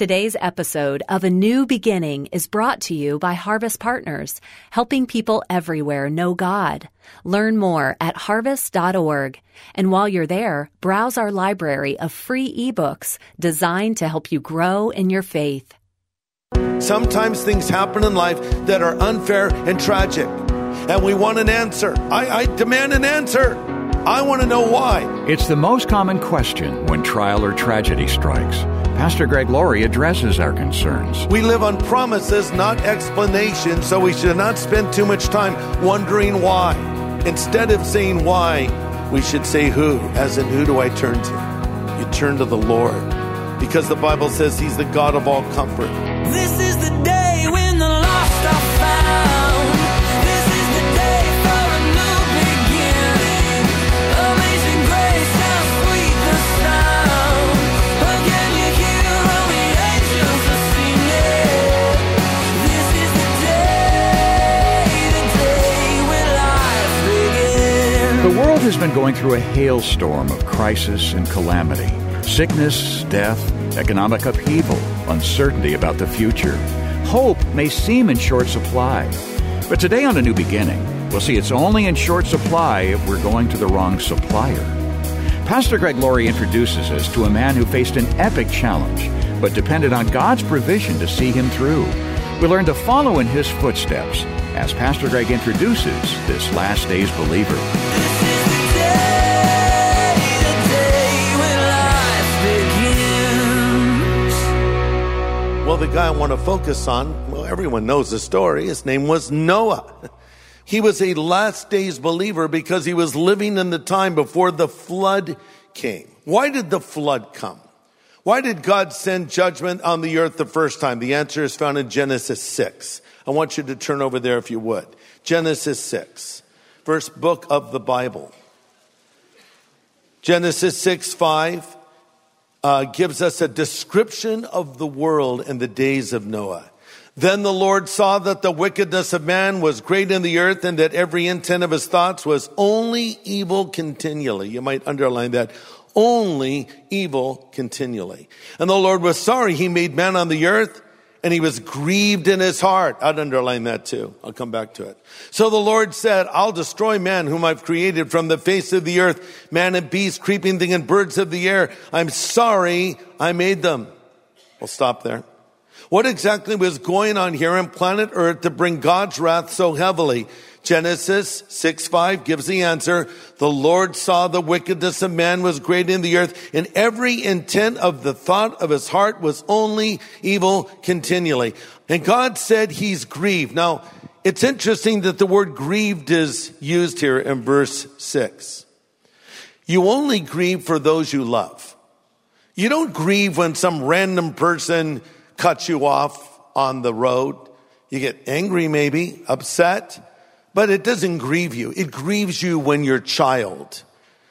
Today's episode of A New Beginning is brought to you by Harvest Partners, helping people everywhere know God. Learn more at harvest.org. And while you're there, browse our library of free ebooks designed to help you grow in your faith. Sometimes things happen in life that are unfair and tragic, and we want an answer. I demand an answer. I want to know why. It's the most common question when trial or tragedy strikes. Pastor Greg Laurie addresses our concerns. We live on promises, not explanations, so we should not spend too much time wondering why. Instead of saying why, we should say who, as in who do I turn to? You turn to the Lord, because the Bible says He's the God of all comfort. This is the day when the lost are found. This is the day for a new beginning. Amazing grace, how sweet the sound. Again you hear all the angels are singing. This is the day when life begins. The world has been going through a hailstorm of crisis and calamity. Sickness, death, economic upheaval, uncertainty about the future. Hope may seem in short supply. But today on A New Beginning, we'll see it's only in short supply if we're going to the wrong supplier. Pastor Greg Laurie introduces us to a man who faced an epic challenge, but depended on God's provision to see him through. We learn to follow in his footsteps as Pastor Greg introduces this last days believer. Well, the guy I want to focus on, well, everyone knows the story. His name was Noah. He was a last days believer because he was living in the time before the flood came. Why did the flood come? Why did God send judgment on the earth the first time? The answer is found in Genesis 6. I want you to turn over there if you would. Genesis 6, first book of the Bible. Genesis 6:5. Gives us a description of the world in the days of Noah. Then the Lord saw that the wickedness of man was great in the earth, and that every intent of his thoughts was only evil continually. You might underline that. Only evil continually. And the Lord was sorry He made man on the earth, and He was grieved in His heart. I'd underline that too. I'll come back to it. So the Lord said, I'll destroy man whom I've created from the face of the earth, man and beast, creeping thing and birds of the air. I'm sorry I made them. We'll stop there. What exactly was going on here on planet Earth to bring God's wrath so heavily? Genesis 6:5 gives the answer. The Lord saw the wickedness of man was great in the earth, and every intent of the thought of his heart was only evil continually. And God said He's grieved. Now, it's interesting that the word grieved is used here in verse 6. You only grieve for those you love. You don't grieve when some random person cuts you off on the road. You get angry maybe, upset. But it doesn't grieve you. It grieves you when your child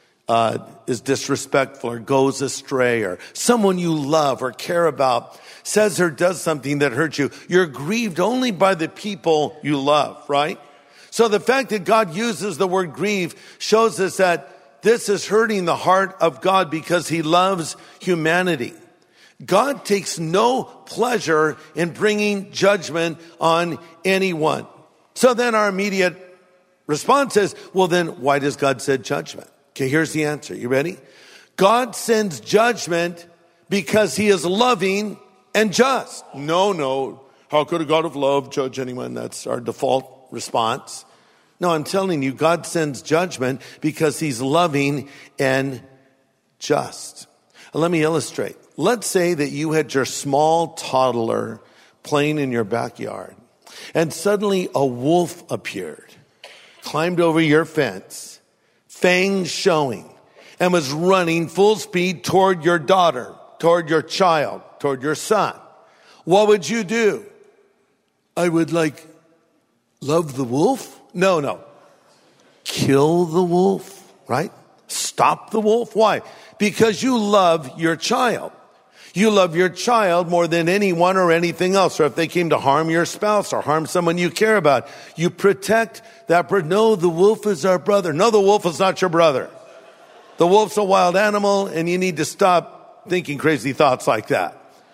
is disrespectful or goes astray, or someone you love or care about says or does something that hurts you. You're grieved only by the people you love, right? So the fact that God uses the word grieve shows us that this is hurting the heart of God because He loves humanity. God takes no pleasure in bringing judgment on anyone. So then our immediate response is, well then, why does God send judgment? Okay, here's the answer. You ready? God sends judgment because He is loving and just. No. How could a God of love judge anyone? That's our default response. No, I'm telling you, God sends judgment because He's loving and just. Let me illustrate. Let's say that you had your small toddler playing in your backyard. And suddenly a wolf appeared, climbed over your fence, fangs showing, and was running full speed toward your daughter, toward your child, toward your son. What would you do? I would love the wolf? No. Kill the wolf, right? Stop the wolf. Why? Because you love your child. You love your child more than anyone or anything else. Or if they came to harm your spouse or harm someone you care about, you protect that person. No, the wolf is our brother. No, the wolf is not your brother. The wolf's a wild animal, and you need to stop thinking crazy thoughts like that.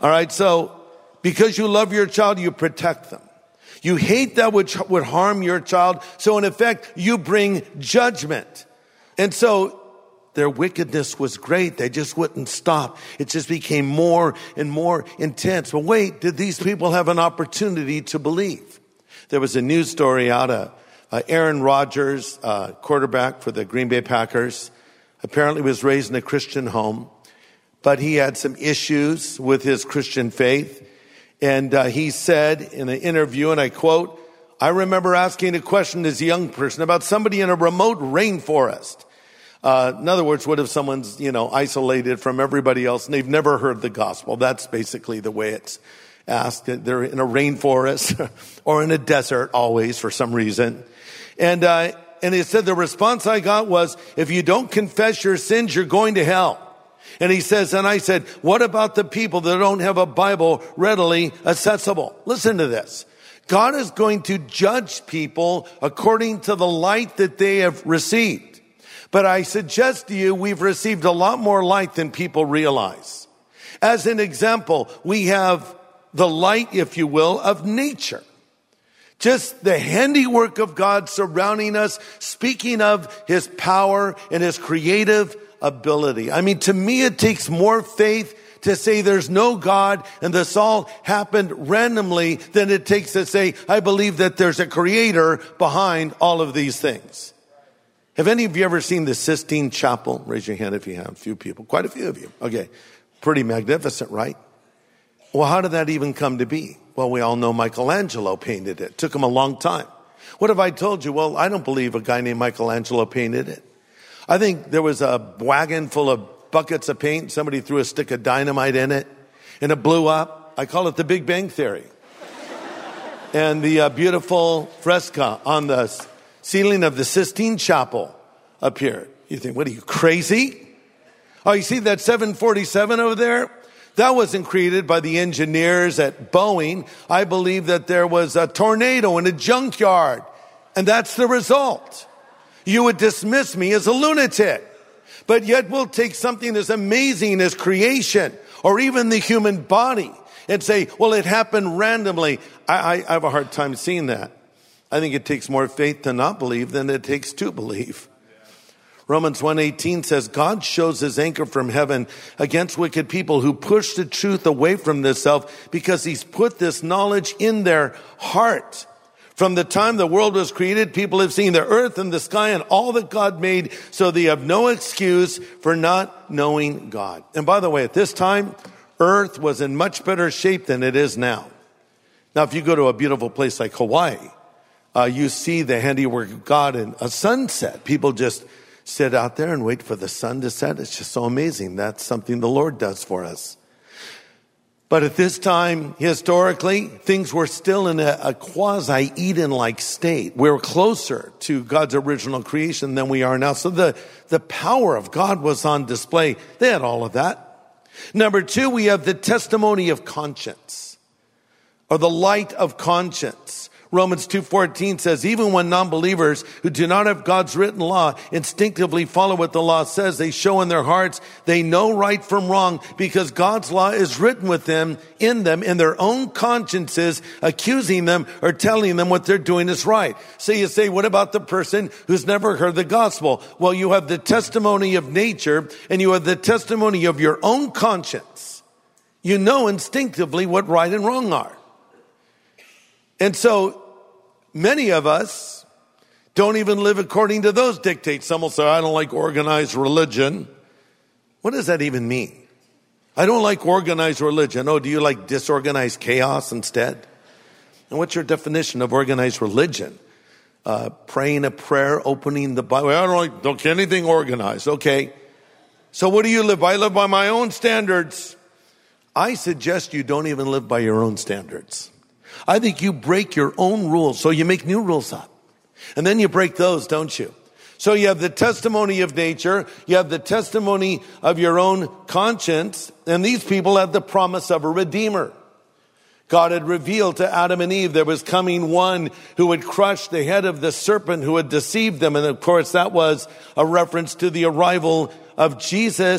All right, so because you love your child, you protect them. You hate that which would harm your child. So in effect, you bring judgment. And so their wickedness was great. They just wouldn't stop. It just became more and more intense. But wait, did these people have an opportunity to believe? There was a news story out of Aaron Rodgers, quarterback for the Green Bay Packers. Apparently was raised in a Christian home, but he had some issues with his Christian faith. And he said in an interview, and I quote, "I remember asking a question as a young person about somebody in a remote rainforest. In other words, what if someone's, isolated from everybody else and they've never heard the gospel?" That's basically the way it's asked. They're in a rainforest or in a desert always for some reason. And he said the response I got was, "If you don't confess your sins, you're going to hell." And he says, and I said, "What about the people that don't have a Bible readily accessible?" Listen to this. God is going to judge people according to the light that they have received. But I suggest to you, we've received a lot more light than people realize. As an example, we have the light, if you will, of nature. Just the handiwork of God surrounding us, speaking of his power and his creative ability. I mean, to me, it takes more faith to say there's no God and this all happened randomly than it takes to say, I believe that there's a creator behind all of these things. Have any of you ever seen the Sistine Chapel? Raise your hand if you have. A few people. Quite a few of you. Okay. Pretty magnificent, right? Well, how did that even come to be? Well, we all know Michelangelo painted it. Took him a long time. What if I told you, well, I don't believe a guy named Michelangelo painted it. I think there was a wagon full of buckets of paint. Somebody threw a stick of dynamite in it, and it blew up. I call it the Big Bang Theory. And the beautiful fresco on the ceiling of the Sistine Chapel appeared. You think, what are you, crazy? Oh, you see that 747 over there? That wasn't created by the engineers at Boeing. I believe that there was a tornado in a junkyard, and that's the result. You would dismiss me as a lunatic, but yet we'll take something as amazing as creation or even the human body and say, well, it happened randomly. I have a hard time seeing that. I think it takes more faith to not believe than it takes to believe. Romans 1:18 says, God shows his anger from heaven against wicked people who push the truth away from themselves because he's put this knowledge in their heart. From the time the world was created, people have seen the earth and the sky and all that God made, so they have no excuse for not knowing God. And by the way, at this time, earth was in much better shape than it is now. Now, if you go to a beautiful place like Hawaii, you see the handiwork of God in a sunset. People just sit out there and wait for the sun to set. It's just so amazing. That's something the Lord does for us. But at this time, historically, things were still in a quasi-Eden-like state. We're closer to God's original creation than we are now. So the power of God was on display. They had all of that. Number two, we have the testimony of conscience, or the light of conscience. Romans 2:14 says, even when non-believers who do not have God's written law instinctively follow what the law says, they show in their hearts they know right from wrong because God's law is written with them, in their own consciences, accusing them or telling them what they're doing is right. So you say, what about the person who's never heard the gospel? Well, you have the testimony of nature and you have the testimony of your own conscience. You know instinctively what right and wrong are. And so many of us don't even live according to those dictates. Some will say, I don't like organized religion. What does that even mean? I don't like organized religion. Oh, do you like disorganized chaos instead? And what's your definition of organized religion? Praying a prayer, opening the Bible. I don't like anything organized. Okay. So what do you live by? I live by my own standards. I suggest you don't even live by your own standards. I think you break your own rules, so you make new rules up. And then you break those, don't you? So you have the testimony of nature, you have the testimony of your own conscience, and these people had the promise of a redeemer. God had revealed to Adam and Eve there was coming one who would crush the head of the serpent who had deceived them. And of course, that was a reference to the arrival of Jesus.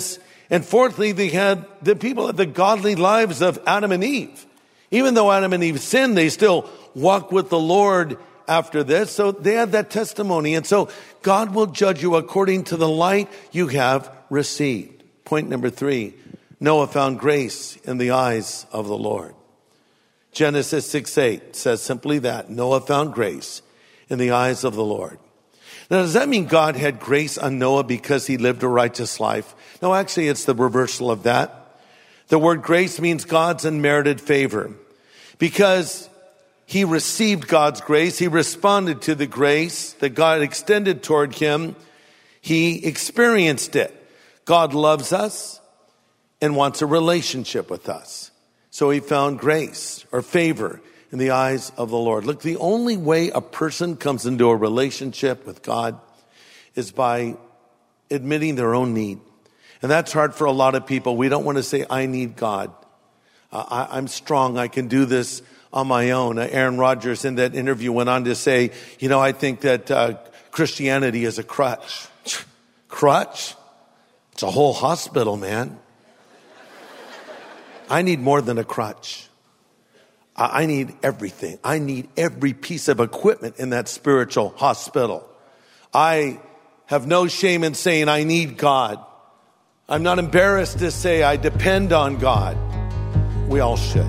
And fourthly, the people had the godly lives of Adam and Eve. Even though Adam and Eve sinned, they still walked with the Lord after this. So they had that testimony. And so God will judge you according to the light you have received. Point number 3, Noah found grace in the eyes of the Lord. Genesis 6:8 says simply that. Noah found grace in the eyes of the Lord. Now, does that mean God had grace on Noah because he lived a righteous life? No, actually, it's the reversal of that. The word grace means God's unmerited favor. Because he received God's grace, he responded to the grace that God extended toward him. He experienced it. God loves us and wants a relationship with us. So he found grace or favor in the eyes of the Lord. Look, the only way a person comes into a relationship with God is by admitting their own need. And that's hard for a lot of people. We don't want to say, I need God. I'm strong. I can do this on my own. Aaron Rodgers in that interview went on to say, I think that Christianity is a crutch. Crutch? It's a whole hospital, man. I need more than a crutch. I need everything. I need every piece of equipment in that spiritual hospital. I have no shame in saying I need God. I'm not embarrassed to say I depend on God. We all should.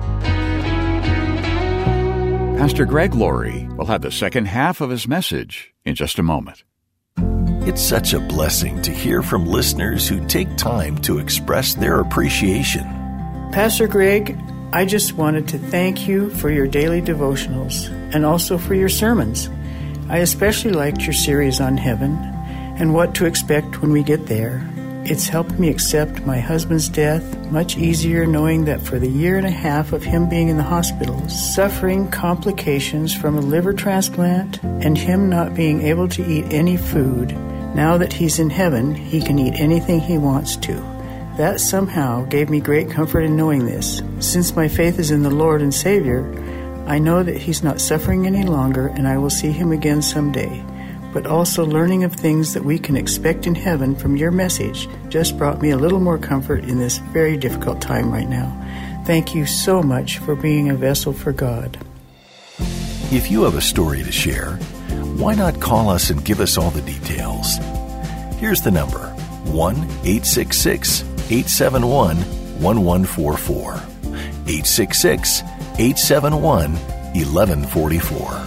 Pastor Greg Laurie will have the second half of his message in just a moment. It's such a blessing to hear from listeners who take time to express their appreciation. Pastor Greg, I just wanted to thank you for your daily devotionals and also for your sermons. I especially liked your series on heaven and what to expect when we get there. It's helped me accept my husband's death much easier knowing that for the 1.5 years of him being in the hospital, suffering complications from a liver transplant and him not being able to eat any food, now that he's in heaven, he can eat anything he wants to. That somehow gave me great comfort in knowing this. Since my faith is in the Lord and Savior, I know that he's not suffering any longer and I will see him again someday. But also learning of things that we can expect in heaven from your message just brought me a little more comfort in this very difficult time right now. Thank you so much for being a vessel for God. If you have a story to share, why not call us and give us all the details? Here's the number, 1-866-871-1144. 866-871-1144.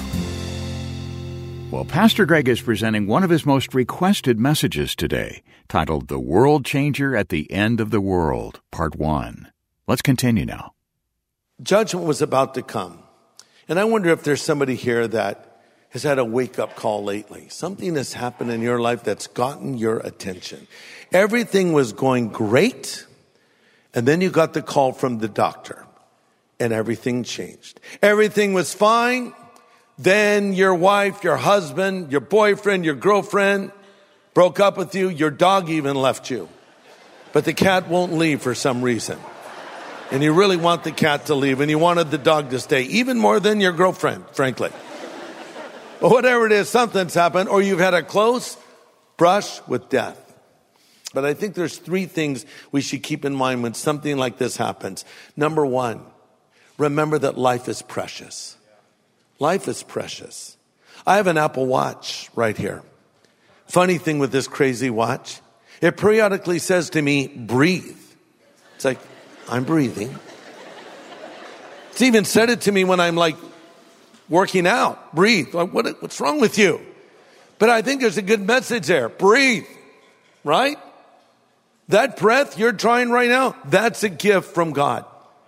Well, Pastor Greg is presenting one of his most requested messages today, titled The World Changer at the End of the World, Part 1. Let's continue now. Judgment was about to come. And I wonder if there's somebody here that has had a wake-up call lately. Something has happened in your life that's gotten your attention. Everything was going great, and then you got the call from the doctor, and everything changed. Everything was fine. Then your wife, your husband, your boyfriend, your girlfriend broke up with you. Your dog even left you. But the cat won't leave for some reason. And you really want the cat to leave, and you wanted the dog to stay, even more than your girlfriend, frankly. But whatever it is, something's happened, or you've had a close brush with death. But I think there's 3 things we should keep in mind when something like this happens. Number 1, remember that life is precious. Life is precious. I have an Apple Watch right here. Funny thing with this crazy watch, it periodically says to me, breathe. It's like, I'm breathing. It's even said it to me when I'm like working out. Breathe. Like, what's wrong with you? But I think there's a good message there. Breathe. Right? That breath you're trying right now, that's a gift from God.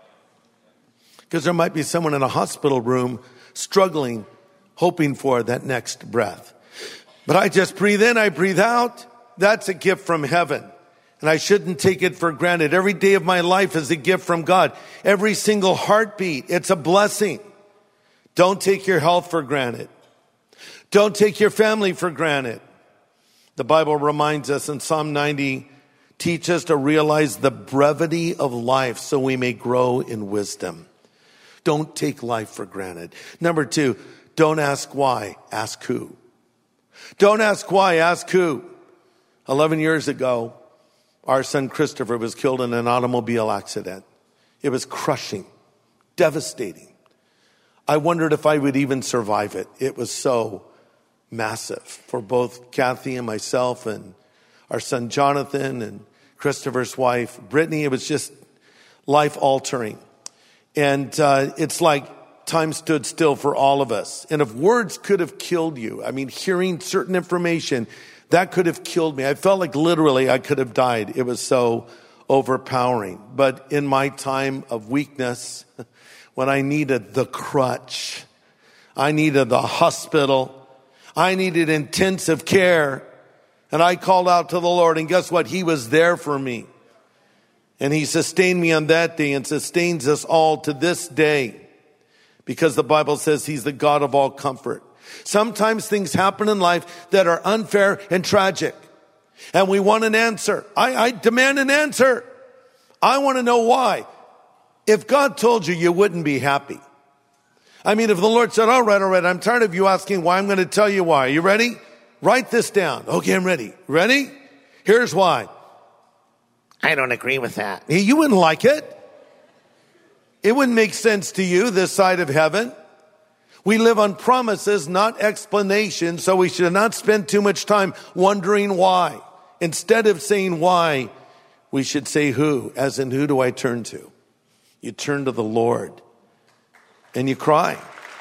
Because there might be someone in a hospital room struggling, hoping for that next breath. But I just breathe in, I breathe out. That's a gift from heaven. And I shouldn't take it for granted. Every day of my life is a gift from God. Every single heartbeat, it's a blessing. Don't take your health for granted. Don't take your family for granted. The Bible reminds us in Psalm 90, teach us to realize the brevity of life so we may grow in wisdom. Don't take life for granted. Number 2, don't ask why, ask who. Don't ask why, ask who. 11 years ago, Our son Christopher was killed in an automobile accident. It was crushing, devastating. I wondered if I would even survive it. It was so massive for both Kathy and myself and our son Jonathan and Christopher's wife, Brittany. It was just life-altering. And it's like time stood still for all of us. And if words could have killed you, I mean, hearing certain information, that could have killed me. I felt like literally I could have died. It was so overpowering. But in my time of weakness, when I needed the crutch, I needed the hospital, I needed intensive care, and I called out to the Lord, and guess what? He was there for me. And he sustained me on that day and sustains us all to this day, because the Bible says he's the God of all comfort. Sometimes things happen in life that are unfair and tragic, and we want an answer. I demand an answer. I want to know why. If God told you, you wouldn't be happy. I mean, if the Lord said, all right, I'm tired of you asking why, I'm going to tell you why. Are you ready? Write this down. Okay, I'm ready. Ready? Here's why. I don't agree with that. You wouldn't like it. It wouldn't make sense to you this side of heaven. We live on promises, not explanations, so we should not spend too much time wondering why. Instead of saying why, we should say who, as in who do I turn to? You turn to the Lord and you cry.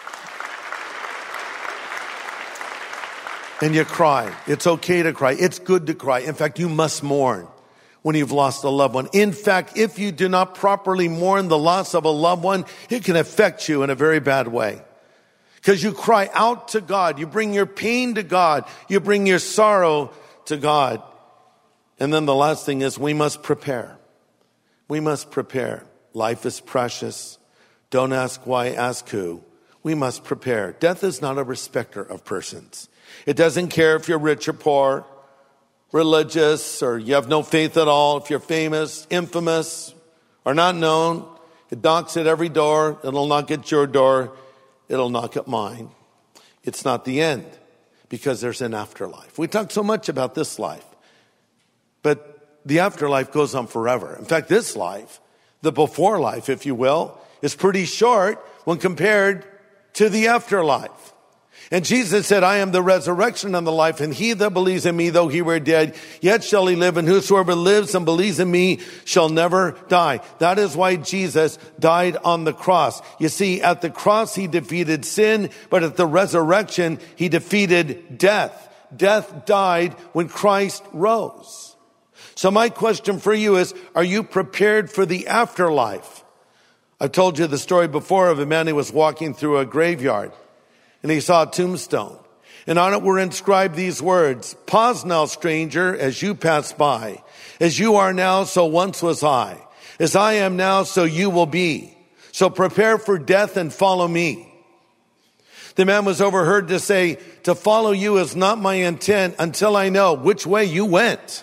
And you cry. It's okay to cry. It's good to cry. In fact, you must mourn when you've lost a loved one. In fact, if you do not properly mourn the loss of a loved one, it can affect you in a very bad way. Because you cry out to God. You bring your pain to God. You bring your sorrow to God. And then the last thing is we must prepare. We must prepare. Life is precious. Don't ask why, ask who. We must prepare. Death is not a respecter of persons. It doesn't care if you're rich or poor, religious, or you have no faith at all, if you're famous, infamous, or not known. It knocks at every door. It'll knock at your door. It'll knock at mine. It's not the end, because there's an afterlife. We talk so much about this life, but the afterlife goes on forever. In fact, this life, the before life, if you will, is pretty short when compared to the afterlife. And Jesus said, I am the resurrection and the life, and he that believes in me, though he were dead, yet shall he live, and whosoever lives and believes in me shall never die. That is why Jesus died on the cross. You see, at the cross he defeated sin, but at the resurrection he defeated death. Death died when Christ rose. So my question for you is, are you prepared for the afterlife? I've told you the story before of a man who was walking through a graveyard, and he saw a tombstone. And on it were inscribed these words, pause now, stranger, as you pass by. As you are now, so once was I. As I am now, so you will be. So prepare for death and follow me. The man was overheard to say, to follow you is not my intent until I know which way you went.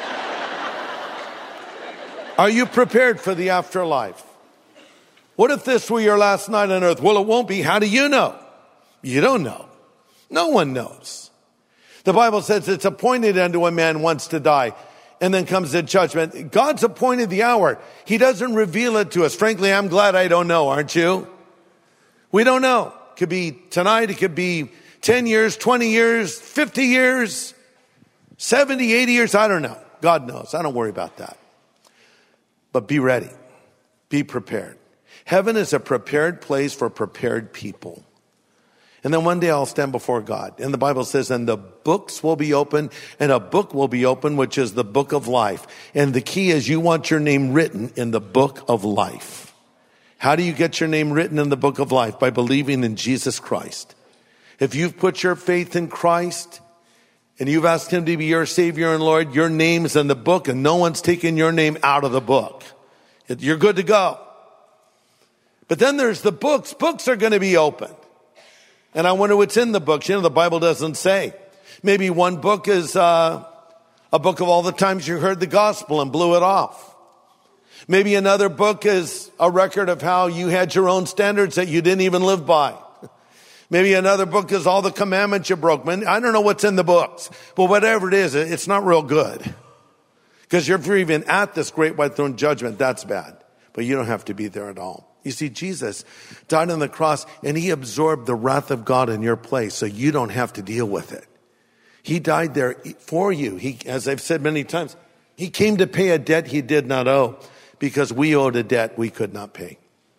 Are you prepared for the afterlife? What if this were your last night on earth? Well, it won't be. How do you know? You don't know. No one knows. The Bible says it's appointed unto a man once to die, and then comes the judgment. God's appointed the hour. He doesn't reveal it to us. Frankly, I'm glad I don't know, aren't you? We don't know. It could be tonight. It could be 10 years, 20 years, 50 years, 70, 80 years. I don't know. God knows. I don't worry about that. But be ready. Be prepared. Heaven is a prepared place for prepared people. And then one day I'll stand before God. And the Bible says, and the books will be open, and a book will be open, which is the book of life. And the key is you want your name written in the book of life. How do you get your name written in the book of life? By believing in Jesus Christ. If you've put your faith in Christ, and you've asked him to be your Savior and Lord, your name's in the book, and no one's taken your name out of the book. You're good to go. But then there's the books. Books are going to be opened. And I wonder what's in the books. You know, the Bible doesn't say. Maybe one book is a book of all the times you heard the gospel and blew it off. Maybe another book is a record of how you had your own standards that you didn't even live by. Maybe another book is all the commandments you broke. I don't know what's in the books. But whatever it is, it's not real good. Because if you're even at this great white throne judgment, that's bad. But you don't have to be there at all. You see, Jesus died on the cross and he absorbed the wrath of God in your place so you don't have to deal with it. He died there for you. He, as I've said many times, he came to pay a debt he did not owe because we owed a debt we could not pay.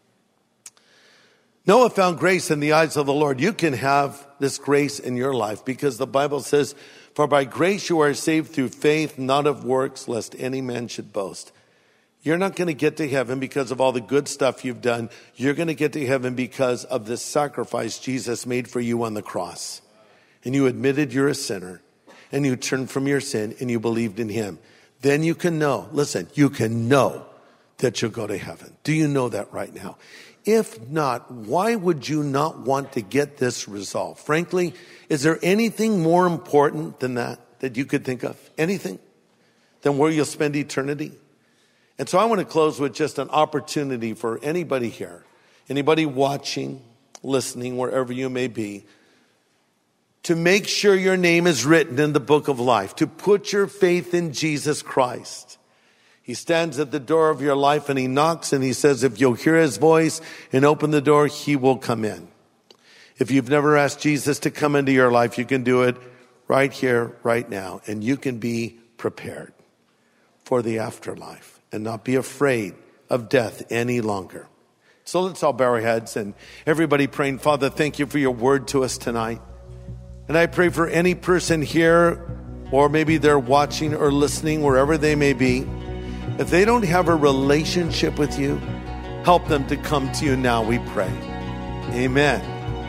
Noah found grace in the eyes of the Lord. You can have this grace in your life because the Bible says, for by grace you are saved through faith, not of works, lest any man should boast. You're not going to get to heaven because of all the good stuff you've done. You're going to get to heaven because of the sacrifice Jesus made for you on the cross. And you admitted you're a sinner, and you turned from your sin, and you believed in him. Then you can know, listen, you can know that you'll go to heaven. Do you know that right now? If not, why would you not want to get this resolved? Frankly, is there anything more important than that you could think of? Anything? Than where you'll spend eternity? And so I want to close with just an opportunity for anybody here, anybody watching, listening, wherever you may be, to make sure your name is written in the book of life, to put your faith in Jesus Christ. He stands at the door of your life and he knocks and he says, if you'll hear his voice and open the door, he will come in. If you've never asked Jesus to come into your life, you can do it right here, right now, and you can be prepared for the afterlife and not be afraid of death any longer. So let's all bow our heads and everybody praying, Father, thank you for your word to us tonight. And I pray for any person here, or maybe they're watching or listening, wherever they may be, if they don't have a relationship with you, help them to come to you now, we pray. Amen.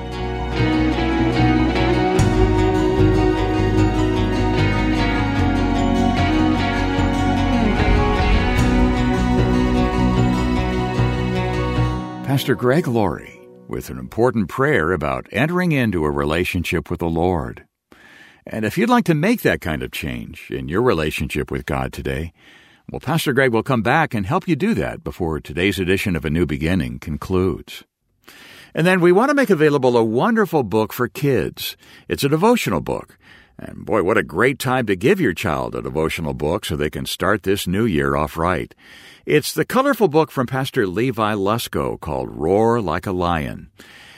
Pastor Greg Laurie with an important prayer about entering into a relationship with the Lord. And if you'd like to make that kind of change in your relationship with God today, well, Pastor Greg will come back and help you do that before today's edition of A New Beginning concludes. And then we want to make available a wonderful book for kids. It's a devotional book. And boy, what a great time to give your child a devotional book so they can start this new year off right. It's the colorful book from Pastor Levi Lusko called Roar Like a Lion.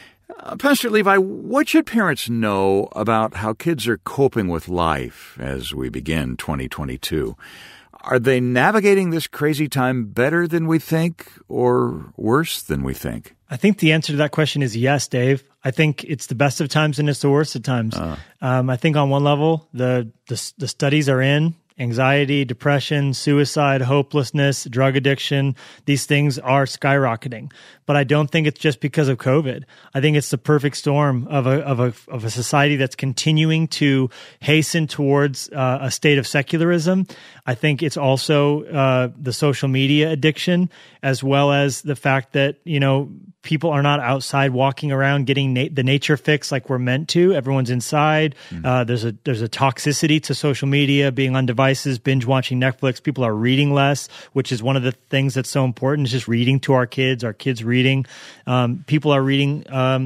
Pastor Levi, what should parents know about how kids are coping with life as we begin 2022? Are they navigating this crazy time better than we think or worse than we think? I think the answer to that question is yes, Dave. I think it's the best of times and it's the worst of times. I think on one level, the studies are in. Anxiety, depression, suicide, hopelessness, drug addiction, these things are skyrocketing. But I don't think it's just because of COVID. I think it's the perfect storm of a society that's continuing to hasten towards a state of secularism. I think it's also the social media addiction, as well as the fact that, people are not outside walking around getting the nature fix like we're meant to. Everyone's inside. There's a toxicity to social media, being on devices, binge watching Netflix. People are reading less, which is one of the things that's so important, is just reading to our kids reading. People are reading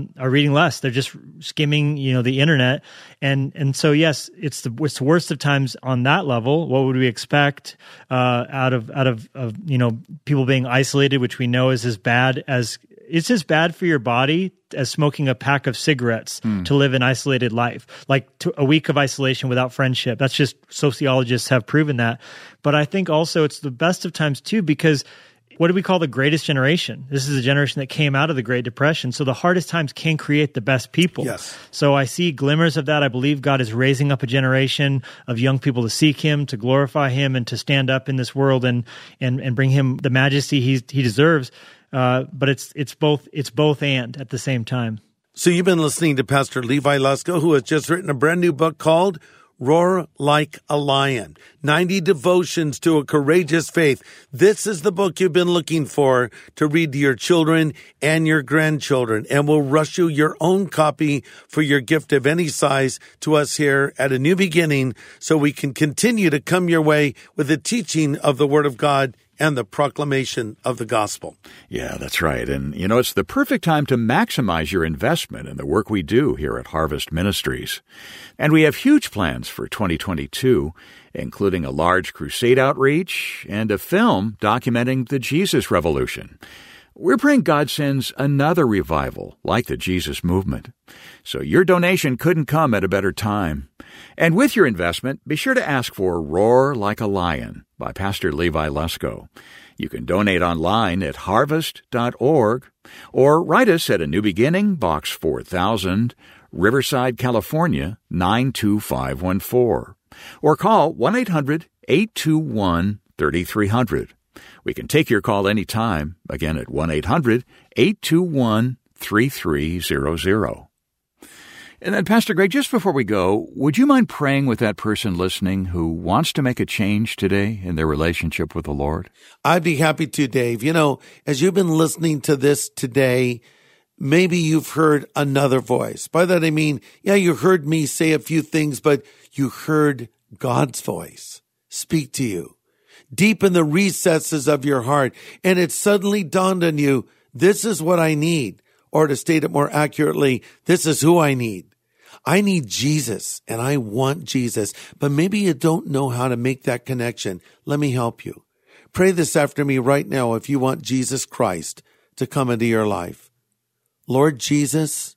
less. They're just skimming, the internet. And so, yes, it's the worst of times on that level. What would we expect out of people being isolated, which we know is as bad as it's as bad for your body as smoking a pack of cigarettes to live an isolated life, like a week of isolation without friendship. That's just, sociologists have proven that. But I think also it's the best of times too, because what do we call the greatest generation? This is a generation that came out of the Great Depression. So the hardest times can create the best people. Yes. So I see glimmers of that. I believe God is raising up a generation of young people to seek him, to glorify him, and to stand up in this world and bring him the majesty he deserves. But it's both and at the same time. So you've been listening to Pastor Levi Lusko, who has just written a brand new book called Roar Like a Lion, 90 Devotions to a Courageous Faith. This is the book you've been looking for to read to your children and your grandchildren, and we'll rush you your own copy for your gift of any size to us here at A New Beginning so we can continue to come your way with the teaching of the Word of God and the proclamation of the gospel. Yeah, that's right. And, it's the perfect time to maximize your investment in the work we do here at Harvest Ministries. And we have huge plans for 2022, including a large crusade outreach and a film documenting the Jesus Revolution. We're praying God sends another revival like the Jesus movement. So your donation couldn't come at a better time. And with your investment, be sure to ask for Roar Like a Lion by Pastor Levi Lesko. You can donate online at harvest.org or write us at A New Beginning, Box 4000, Riverside, California, 92514. Or call 1-800-821-3300. We can take your call anytime, again at 1-800-821-3300. And then, Pastor Greg, just before we go, would you mind praying with that person listening who wants to make a change today in their relationship with the Lord? I'd be happy to, Dave. As you've been listening to this today, maybe you've heard another voice. By that I mean, you heard me say a few things, but you heard God's voice speak to you deep in the recesses of your heart. And it suddenly dawned on you, this is what I need. Or to state it more accurately, this is who I need. I need Jesus and I want Jesus, but maybe you don't know how to make that connection. Let me help you. Pray this after me right now if you want Jesus Christ to come into your life. Lord Jesus,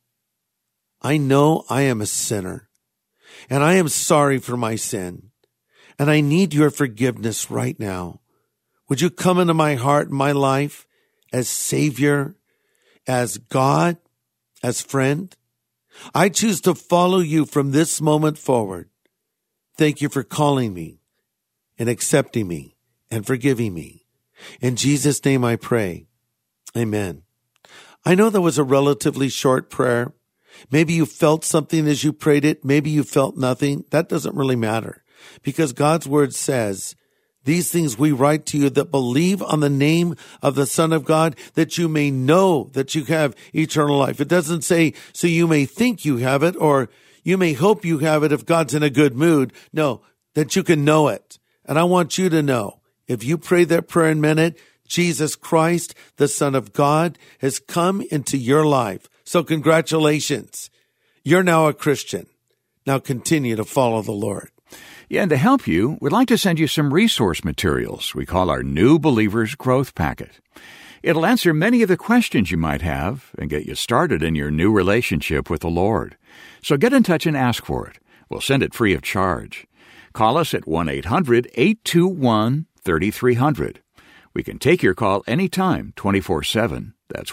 I know I am a sinner and I am sorry for my sin and I need your forgiveness right now. Would you come into my heart and my life as Savior, as God, as friend? I choose to follow you from this moment forward. Thank you for calling me and accepting me and forgiving me. In Jesus' name I pray. Amen. I know that was a relatively short prayer. Maybe you felt something as you prayed it. Maybe you felt nothing. That doesn't really matter because God's word says, these things we write to you that believe on the name of the Son of God, that you may know that you have eternal life. It doesn't say, so you may think you have it, or you may hope you have it if God's in a good mood. No, that you can know it. And I want you to know, if you pray that prayer and meant it, Jesus Christ, the Son of God, has come into your life. So congratulations. You're now a Christian. Now continue to follow the Lord. Yeah, and to help you, we'd like to send you some resource materials we call our New Believers Growth Packet. It'll answer many of the questions you might have and get you started in your new relationship with the Lord. So get in touch and ask for it. We'll send it free of charge. Call us at 1-800-821-3300. We can take your call anytime, 24/7. That's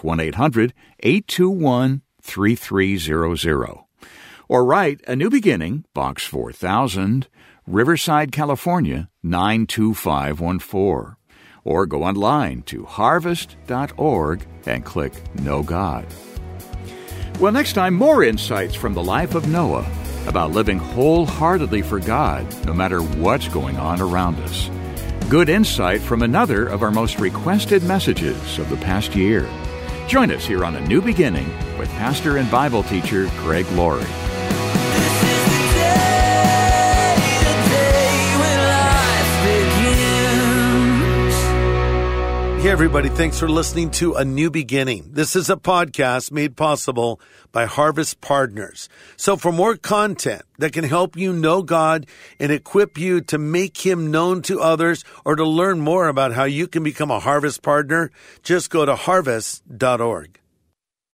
1-800-821-3300. Or write A New Beginning, Box 4000, Riverside, California, 92514. Or go online to harvest.org and click Know God. Well, next time, more insights from the life of Noah about living wholeheartedly for God, no matter what's going on around us. Good insight from another of our most requested messages of the past year. Join us here on A New Beginning with pastor and Bible teacher Greg Laurie. Hey, everybody. Thanks for listening to A New Beginning. This is a podcast made possible by Harvest Partners. So for more content that can help you know God and equip you to make Him known to others, or to learn more about how you can become a Harvest Partner, just go to harvest.org.